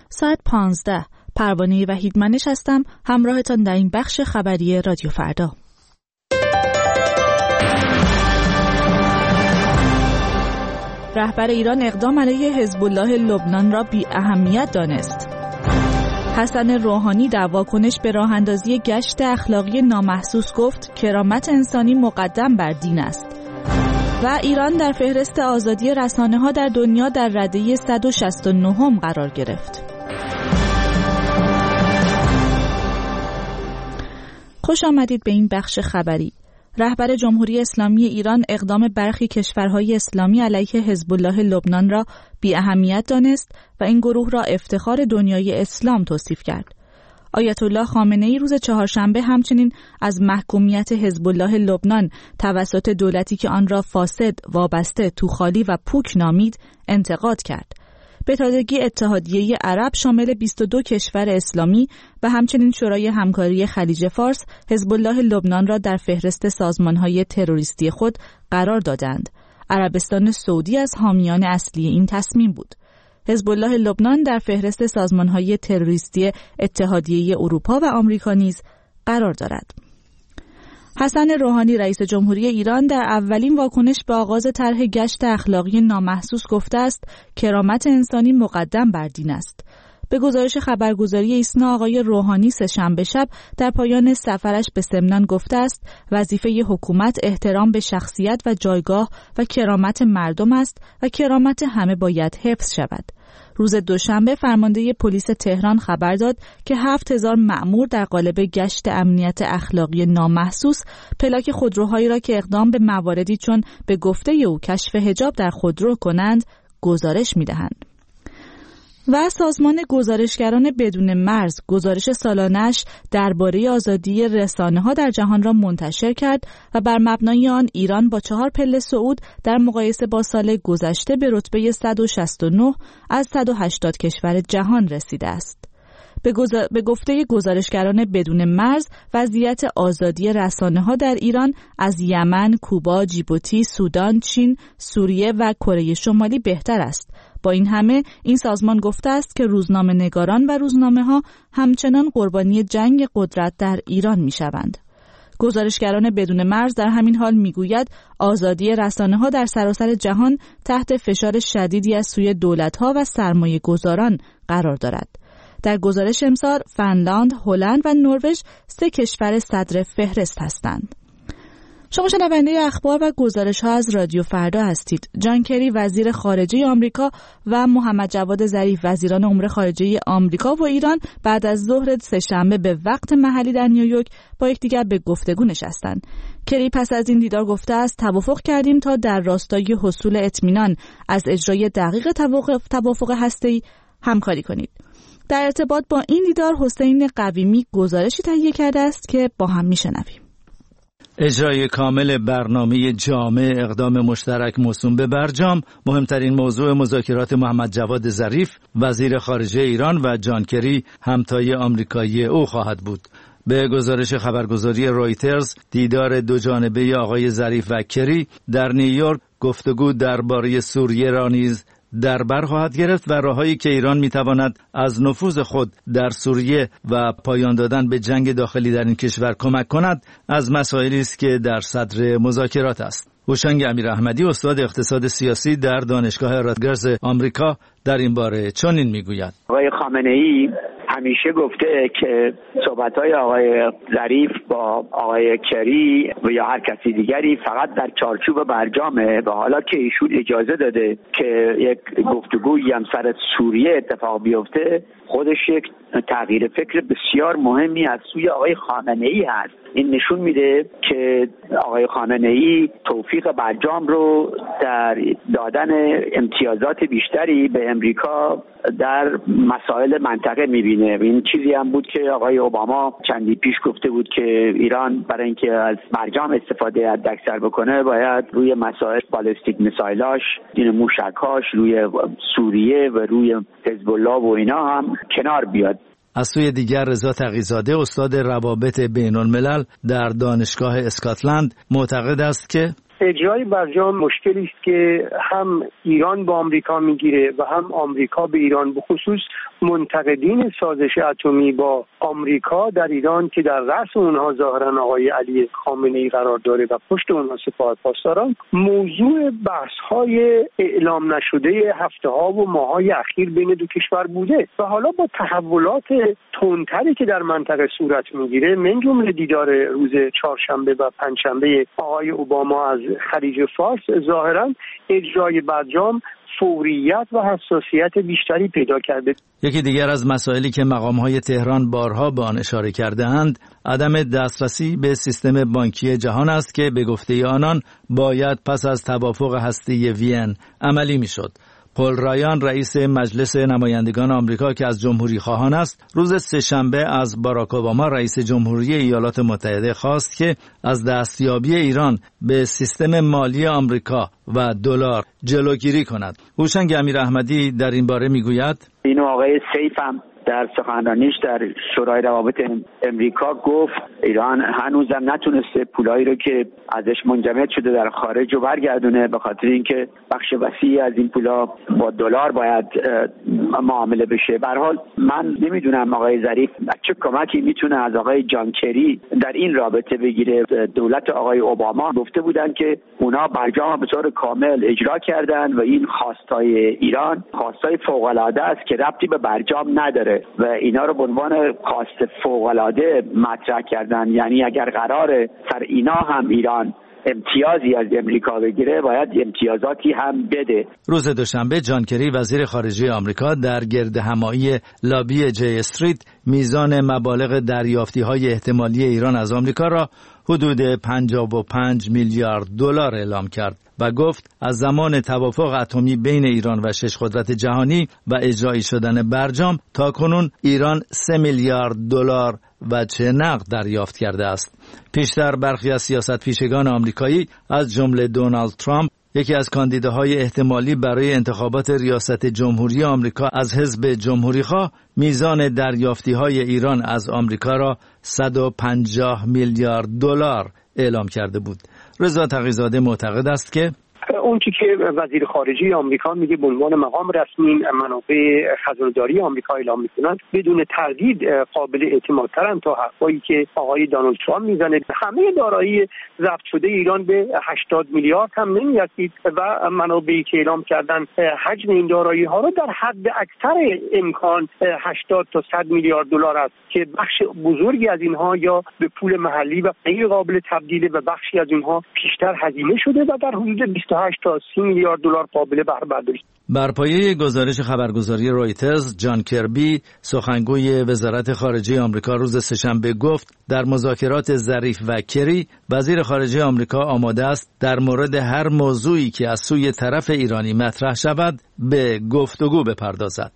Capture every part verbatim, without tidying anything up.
ساعت پانزده. پروانه وحیدمنش هستم، همراهتان در این بخش خبری رادیو فردا. رهبر ایران اقدام علیه حزب الله لبنان را بی اهمیت دانست. حسن روحانی در واکنش به راه اندازی گشت اخلاقی نامحسوس گفت کرامت انسانی مقدم بر دین است. و ایران در فهرست آزادی رسانه‌ها در دنیا در رده صد و شصت و نه قرار گرفت. خوش آمدید به این بخش خبری. رهبر جمهوری اسلامی ایران اقدام برخی کشورهای اسلامی علیه حزب الله لبنان را بی اهمیت دانست و این گروه را افتخار دنیای اسلام توصیف کرد. آیت الله خامنه‌ای روز چهارشنبه همچنین از محکومیت حزب الله لبنان توسط دولتی که آن را فاسد، وابسته، توخالی و پوک نامید انتقاد کرد. به تازگی اتحادیه عرب شامل بیست و دو کشور اسلامی و همچنین شورای همکاری خلیج فارس حزب الله لبنان را در فهرست سازمان‌های تروریستی خود قرار دادند. عربستان سعودی از حامیان اصلی این تصمیم بود. حزب الله لبنان در فهرست سازمان‌های تروریستی اتحادیه اروپا و آمریکا نیز قرار دارد. حسن روحانی رئیس جمهوری ایران در اولین واکنش به آغاز طرح گشت اخلاقی نامحسوس گفته است کرامت انسانی مقدم بر دین است. به گزارش خبرگزاری ایسنا آقای روحانی سه‌شنبه شب در پایان سفرش به سمنان گفته است وظیفه حکومت احترام به شخصیت و جایگاه و کرامت مردم است و کرامت همه باید حفظ شود. روز دوشنبه فرمانده پلیس تهران خبر داد که هفت هزار مأمور در قالب گشت امنیت اخلاقی نامحسوس پلاک خودروهایی را که اقدام به مواردی چون به گفته او کشف حجاب در خودرو کنند گزارش می‌دهند. و سازمان گزارشگران بدون مرز گزارش سالانه‌اش درباره آزادی رسانه‌ها در جهان را منتشر کرد و بر مبنای آن ایران با چهار پله صعود در مقایسه با سال گذشته به رتبه صد و شصت و نه از صد و هشتاد کشور جهان رسیده است. به, گزار... به گفته گزارشگران بدون مرز وضعیت آزادی رسانه‌ها در ایران از یمن، کوبا، جیبوتی، سودان، چین، سوریه و کره شمالی بهتر است. با این همه این سازمان گفته است که روزنامه‌نگاران و روزنامه‌ها همچنان قربانی جنگ قدرت در ایران می‌شوند. گزارشگران بدون مرز در همین حال می‌گوید آزادی رسانه‌ها در سراسر جهان تحت فشار شدیدی از سوی دولت‌ها و سرمایه‌گذاران قرار دارد. در گزارش امسال فنلاند، هلند و نروژ سه کشور صدر فهرست هستند. شما شنونده اخبار و گزارش‌ها از رادیو فردا هستید. جان کری وزیر خارجه آمریکا و محمد جواد ظریف وزیران امور خارجه آمریکا و ایران بعد از ظهر سه‌شنبه به وقت محلی در نیویورک با یکدیگر به گفتگو نشستند. کری پس از این دیدار گفته است توافق کردیم تا در راستای حصول اطمینان از اجرای دقیق توافق توافق هسته‌ای همکاری کنید. در ارتباط با این دیدار حسین قویمی گزارشی تهیه کرده است که با هم میشنویم. اجرای کامل برنامه جامع اقدام مشترک موسوم به برجام مهمترین موضوع مذاکرات محمد جواد ظریف وزیر خارجه ایران و جان کری همتای آمریکایی او خواهد بود. به گزارش خبرگزاری رویترز دیدار دو جانبه آقای ظریف و کری در نیویورک گفتگو درباره سوریه را نیز در بر خواهد گرفت و راههایی که ایران میتواند از نفوذ خود در سوریه و پایان دادن به جنگ داخلی در این کشور کمک کند از مسائلی است که در صدر مذاکرات است. هوشنگ امیراحمدی استاد اقتصاد سیاسی در دانشگاه راتگرز آمریکا در این باره چنین میگوید: آقای خامنه‌ای همیشه گفته که صحبت‌های آقای ظریف با آقای کری و یا هر کسی دیگری فقط در چارچوب برجامه و حالا که ایشون اجازه داده که یک گفتگویی هم سر سوریه اتفاق بیفته خودش یک تغییر فکر بسیار مهمی از سوی آقای خامنه‌ای هست. این نشون میده که آقای خامنه‌ای توفیق برجام رو در دادن امتیازات بیشتری به امریکا در مسائل منطقه میبینه. این چیزی هم بود که آقای اوباما چندی پیش گفته بود که ایران برای اینکه از برجام استفاده حداکثر بکنه باید روی مسائل بالستیک میسایلاش، این موشک‌هاش، روی سوریه و روی حزب الله و اینا هم کنار بیاد. از سوی دیگر رضا تقی‌زاده استاد روابط بین الملل در دانشگاه اسکاتلند معتقد است که اجرای برجام مشکلی است که هم ایران با آمریکا میگیره و هم آمریکا به ایران. به خصوص منتقدین سازش اتمی با آمریکا در ایران که در رأس اونها ظاهرا آقای علی خامنه‌ای قرار داره و پشت اونها سپاه پاسداران، موضوع بحث‌های اعلام نشده هفته‌ها و ماه‌های اخیر بین دو کشور بوده و حالا با تحولات تندتری که در منطقه صورت میگیره، من جمله دیدار روز چهارشنبه و پنجشنبه آقای اوباما از خلیج فارس، ظاهرا اجرای برجام فوریت و حساسیت بیشتری پیدا کرده. یکی دیگر از مسائلی که مقام‌های تهران بارها به آن اشاره کرده‌اند، عدم دسترسی به سیستم بانکی جهان است که به گفته آنان باید پس از توافق هسته‌ای وین عملی می‌شد. پل رایان رئیس مجلس نمایندگان آمریکا که از جمهوری خواهان است، روز سه‌شنبه از باراک اوباما رئیس جمهوری ایالات متحده خواست که از دستیابی ایران به سیستم مالی آمریکا و دلار جلوگیری کند. هوشنگ امیراحمدی در این باره میگوید: اینو آقای سیف هم در سخنرانیش در شورای روابط امریکا گفت ایران هنوزم نتونسته پولایی رو که ازش منجمد شده در خارج رو برگردونه، به خاطر اینکه بخش وسیعی از این پولا با دلار باید معامله بشه. به هر حال من نمیدونم آقای ظریف چه کمکی میتونه از آقای جان کری در این رابطه بگیره. دولت آقای اوباما گفته بودن که اونا برجام به طور کامل اجرا کردن و این خواستای ایران خواستای فوق العاده است که ربطی به برجام نداره و اینا رو به عنوان خواست فوق العاده مطرح کردن. یعنی اگر قراره سر اینا هم ایران امتیازی از امریکا بگیره، باید امتیازاتی هم بده. روز دوشنبه جان کری وزیر خارجه آمریکا در گردهمایی لابی جی استریت میزان مبالغ دریافتی‌های احتمالی ایران از آمریکا را حدود پنجاه و پنج میلیارد دلار اعلام کرد و گفت از زمان توافق اتمی بین ایران و شش قدرت جهانی و اجرایی شدن برجام تا کنون ایران سه میلیارد دلار وجه نقد دریافت کرده است. پیشتر برخی از سیاست‌پیشگان آمریکایی از جمله دونالد ترامپ، یکی از کاندیداهای احتمالی برای انتخابات ریاست جمهوری آمریکا از حزب جمهوری‌خواه، میزان دریافتی‌های ایران از آمریکا را صد و پنجاه میلیارد دلار اعلام کرده بود. رضا تقی‌زاده معتقد است که اون چی که وزیر خارجه آمریکا میگه به عنوان مقام رسمی منابع خزانه‌داری آمریکا اعلام میکنن بدون تردید قابل اعتمادترن تا حرفایی که آقای دونالد ترامپ میزنه. همه دارایی ضبط شده ایران به هشتاد میلیارد هم نمیرسید و منابعی که اعلام کردن حجم این دارایی ها رو در حد اکثر امکان هشتاد تا صد میلیارد دلار است که بخش بزرگی از اینها یا به پول محلی و غیر قابل تبدیل و بخشی از اینها پیشتر هزینه شده و در حدود بیست و هشت تا سی میلیارد دلار قابل بهره برداری. بر پایه گزارش خبرگزاری رویترز، جان کربی سخنگوی وزارت خارجه آمریکا روز سه‌شنبه گفت در مذاکرات ظریف و کری وزیر خارجه آمریکا آماده است در مورد هر موضوعی که از سوی طرف ایرانی مطرح شود به گفتگو بپردازد.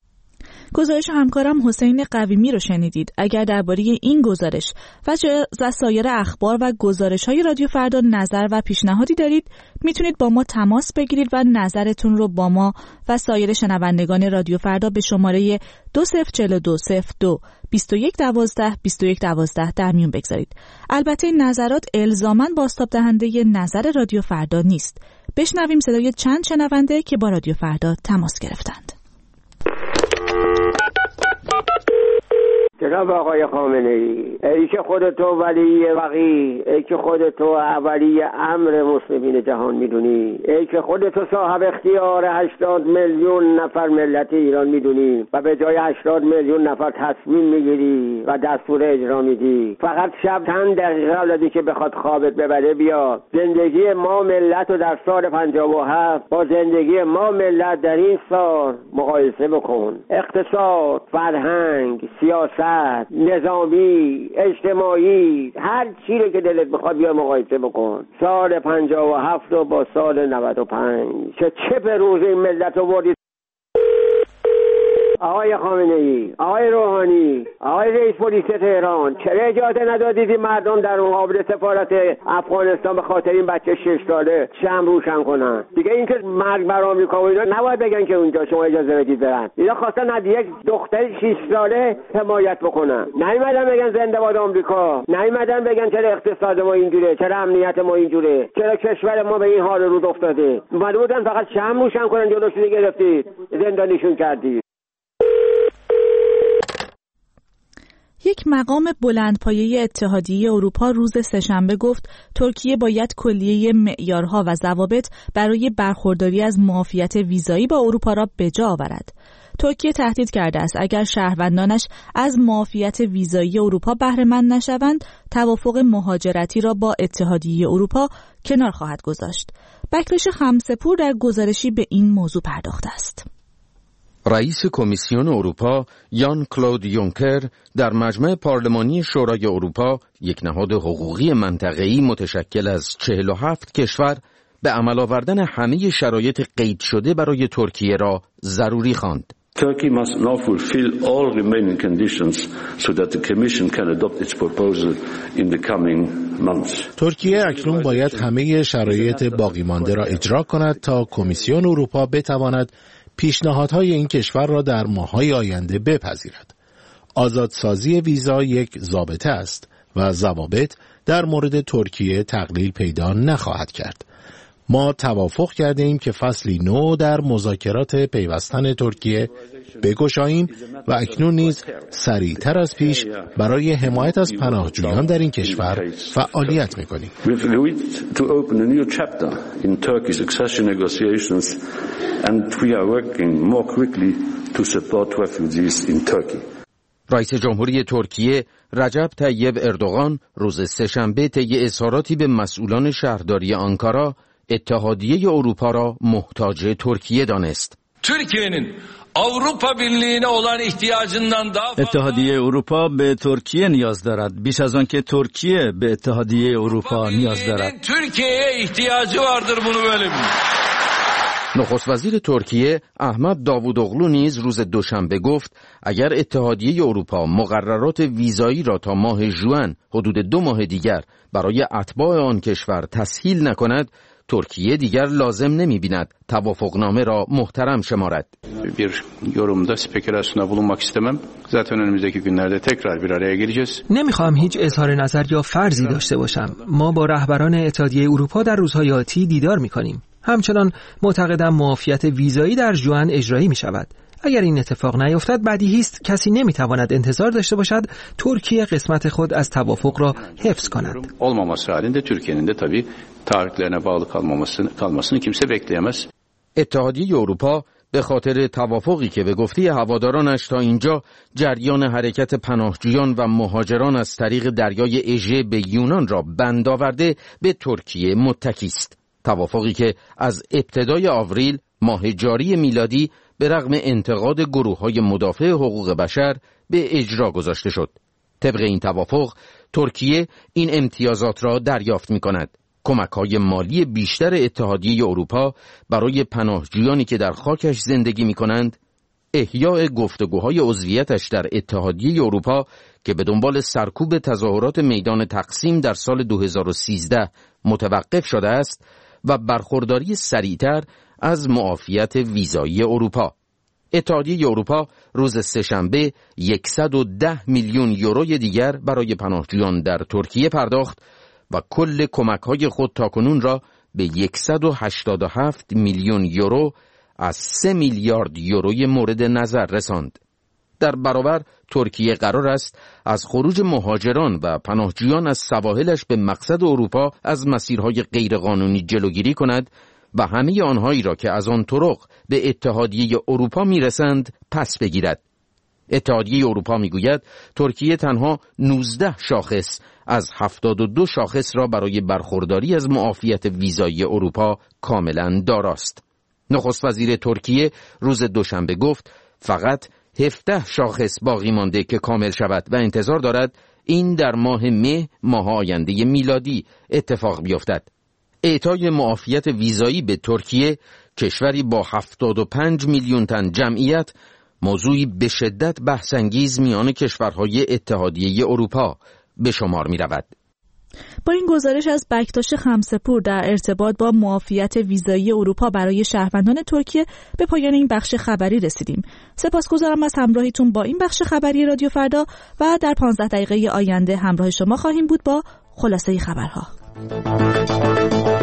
گزارش همکارم حسین قویمی رو شنیدید. اگر درباره این گزارش و سایر اخبار و گزارش‌های رادیو فردا نظر و پیشنهادی دارید، میتونید با ما تماس بگیرید و نظرتون رو با ما و سایر شنوندگان رادیو فردا به شماره دو صفر چهار دو صفر دو بیست و یک دوازده بیست و یک دوازده در میون بگذارید. البته این نظرات الزاماً بازتاب دهنده نظر رادیو فردا نیست. بشنویم صدای چند شنونده که با رادیو فردا تماس گرفتند. جناب آقای خامنه‌ای، ای که خودتو ولی وقی، ای که خودتو اولی امر مسلمین جهان میدونی، ای که خودتو صاحب اختیار هشتاد میلیون نفر ملت ایران میدونی و به جای هشتاد میلیون نفر تصمیم میگیری و دستور اجرا میدی، فقط شب چند دقیقه قبل که بخواد خوابت ببره بیا زندگی ما ملت رو در سال پنجاه و هفت با زندگی ما ملت در این سال مقایسه بکن. اقتصاد، فرهنگ، سیاست، نظامی، اجتماعی، هر چی رو که دلت بخواد بیا مقایسه بکن. سال پنجاه و هفت رو با سال نود و پنج چه چه به روز این ملت آوردید. آقای خامنه‌ای، آقای روحانی، آقای رئیس پلیس تهران، چرا اجازه ندادید این مردم در مقابل سفارت افغانستان به خاطر این بچه شش ساله شمع روشن کنن؟ دیگه اینکه مرگ بر آمریکا و اینا نباید بگن که اونجا شما اجازه بدید برن. اینا خواستن از یک دختر شش ساله حمایت بکنن. نیومدن بگن زنده باد آمریکا، نیومدن بگن چرا اقتصاد ما اینجوره، چرا امنیت ما اینجوره، چرا کشور ما به این حال رو افتاده. اومده بودن فقط شمع روشن کنن، جلوشون گرفتید، زندانیشون کردید. یک مقام بلندپایه اتحادیه اروپا روز سه‌شنبه گفت ترکیه باید کلیه معیارها و ضوابط برای برخورداری از معافیت ویزایی با اروپا را به جا آورد. ترکیه تهدید کرده است اگر شهروندانش از معافیت ویزایی اروپا بهره مند نشوند، توافق مهاجرتی را با اتحادیه اروپا کنار خواهد گذاشت. بکرش خمسه‌پور در گزارشی به این موضوع پرداخته است. رئیس کمیسیون اروپا یان کلود یونکر در مجمع پارلمانی شورای اروپا، یک نهاد حقوقی منطقه‌ای متشکل از چهل و هفت کشور، به عمل آوردن همه شرایط قید شده برای ترکیه را ضروری خواند. Turkey must now fulfill all remaining conditions so that the Commission can adopt its proposal in the coming months. ترکیه اکنون باید همه شرایط باقی مانده را اجرا کند تا کمیسیون اروپا بتواند پیشنهادهای این کشور را در ماه‌های آینده بپذیرد. آزادسازی ویزا یک ضابطه است و ضوابط در مورد ترکیه تقلیل پیدا نخواهد کرد. ما توافق کرده ایم که فصلی نو در مذاکرات پیوستن ترکیه بگشاییم و اکنون نیز سریعتر از پیش برای حمایت از پناهجویان در این کشور فعالیت می‌کنیم. رئیس جمهوری ترکیه رجب طیب اردوغان روز سه‌شنبه طی اظهاراتی به مسئولان شهرداری آنکارا اتحادیه اروپا را محتاج ترکیه دانست. Türkiye'nin Avrupa Birliği'ne olan ihtiyacından daha اتحادیه اروپا به ترکیه نیاز دارد بیش از آن که ترکیه به اتحادیه اروپا نیاز دارد. Türkiye'ye ihtiyacı vardır, bunu böyle bilin. نخست وزیر ترکیه احمد داوودوغلو نیز روز دوشنبه گفت اگر اتحادیه اروپا مقررات ویزایی را تا ماه ژوئن، حدود دو ماه دیگر، برای اتباع آن kişver تسهیل نکند، ترکیه دیگر لازم نمی‌بیند توافقنامه را محترم شمارد. Bir yorumda spekülasyona bulunmak istemem. Zaten önümüzdeki günlerde tekrar bir araya geleceğiz. نمیخوام هیچ اظهار نظر یا فرضی داشته باشم. ما با رهبران اتحادیه اروپا در روزهای آتی دیدار می‌کنیم. همچنان معتقدم معافیت ویزایی در ژوئن اجرایی می‌شود. اگر این اتفاق نیفتد بدیهی است کسی نمی‌تواند انتظار داشته باشد ترکیه قسمت خود از توافق را حفظ کند. Olmaması halinde Türkiye'nin de tabii taahhütlerine bağlı kalmamasını kalmasını kimse bekleyemez. اتحادیه اروپا به خاطر توافقی که به گفته هوادارانش تا اینجا جریان حرکت پناهجویان و مهاجران از طریق دریای اژه به یونان را بند آورده به ترکیه متکی است. توافقی که از ابتدای آوریل ماه جاری میلادی به رغم انتقاد گروه‌های مدافع حقوق بشر به اجرا گذاشته شد. طبق این توافق ترکیه این امتیازات را دریافت می‌کند: کمک‌های مالی بیشتر اتحادیه اروپا برای پناهجویانی که در خاکش زندگی می‌کنند، احیاء گفتگوهای عضویتش در اتحادیه اروپا که به دنبال سرکوب تظاهرات میدان تقسیم در سال دو هزار و سیزده متوقف شده است و برخورداری سریعتر از معافیت ویزایی اروپا. اتحادیه اروپا روز سه‌شنبه صد و ده میلیون یوروی دیگر برای پناهجویان در ترکیه پرداخت و کل کمک‌های خود تاکنون را به صد و هشتاد و هفت میلیون یورو از سه میلیارد یوروی مورد نظر رساند. در برابر ترکیه قرار است از خروج مهاجران و پناهجویان از سواحلش به مقصد اروپا از مسیرهای غیرقانونی جلوگیری کند و همه آنهایی را که از آن طرق به اتحادیه اروپا میرسند پس بگیرد. اتحادیه اروپا میگوید ترکیه تنها نوزده شاخص از هفتاد و دو شاخص را برای برخورداری از معافیت ویزایی اروپا کاملا داراست. نخست وزیر ترکیه روز دوشنبه گفت فقط هفده شاخص باقی مانده که کامل شود و انتظار دارد این در ماه مه ماه آینده میلادی اتفاق بیفتد. اعطای معافیت ویزایی به ترکیه، کشوری با هفتاد و پنج میلیون تن جمعیت، موضوعی به شدت بحث‌انگیز میان کشورهای اتحادیه اروپا به شمار می رود. با این گزارش از بکتاش خمسه‌پور در ارتباط با معافیت ویزایی اروپا برای شهروندان ترکیه به پایان این بخش خبری رسیدیم. سپاسگزارم از همراهیتون با این بخش خبری رادیو فردا و در پانزده دقیقه آینده همراه شما خواهیم بود با خلاصه خبرها.